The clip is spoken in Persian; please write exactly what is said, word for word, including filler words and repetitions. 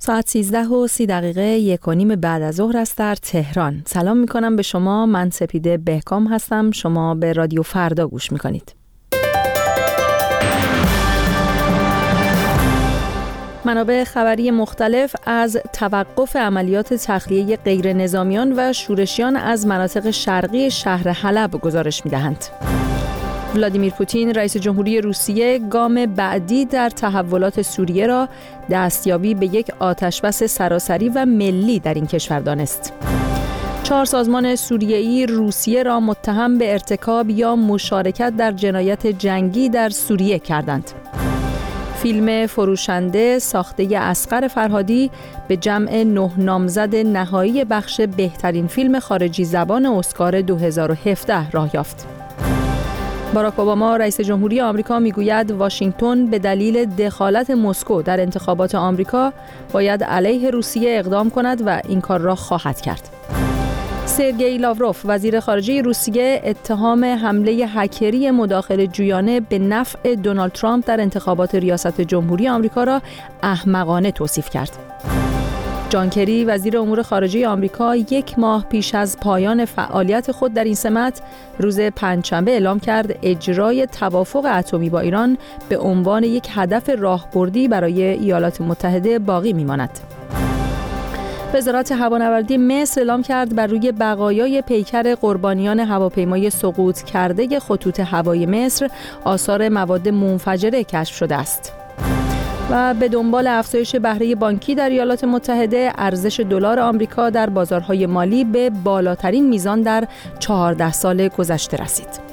ساعت سیزده و سی دقیقه یک و نیم بعد از ظهر است در تهران. سلام می کنم به شما. من سپیده بهکام هستم. شما به رادیو فردا گوش می کنید. منابع خبری مختلف از توقف عملیات تخلیه غیر نظامیان و شورشیان از مناطق شرقی شهر حلب گزارش می دهند. ولادیمیر پوتین رئیس جمهوری روسیه گام بعدی در تحولات سوریه را دستیابی به یک آتشبس سراسری و ملی در این کشور دانست. چهار سازمان سوریه‌ای روسیه را متهم به ارتکاب یا مشارکت در جنایت جنگی در سوریه کردند. فیلم فروشنده ساخته اصغر فرهادی به جمع نه نامزد نهایی بخش بهترین فیلم خارجی زبان اسکار دو هزار و هفده راه یافت. باراک اوباما رئیس جمهوری آمریکا میگوید واشنگتن به دلیل دخالت مسکو در انتخابات آمریکا باید علیه روسیه اقدام کند و این کار را خواهد کرد. سرگئی لاوروف وزیر خارجه روسیه اتهام حمله هکری مداخله جویانه به نفع دونالد ترامپ در انتخابات ریاست جمهوری آمریکا را احمقانه توصیف کرد. جان کری وزیر امور خارجه آمریکا یک ماه پیش از پایان فعالیت خود در این سمت روز پنجشنبه اعلام کرد اجرای توافق اتمی با ایران به عنوان یک هدف راهبردی برای ایالات متحده باقی میماند. وزارت هوانوردی مصر اعلام کرد بر روی بقایای پیکر قربانیان هواپیمای سقوط کرده خطوط هوایی مصر آثار مواد منفجره کشف شده است. و به دنبال افزایش بهره بانکی در ایالات متحده، ارزش دلار آمریکا در بازارهای مالی به بالاترین میزان در چهارده سال گذشته رسید.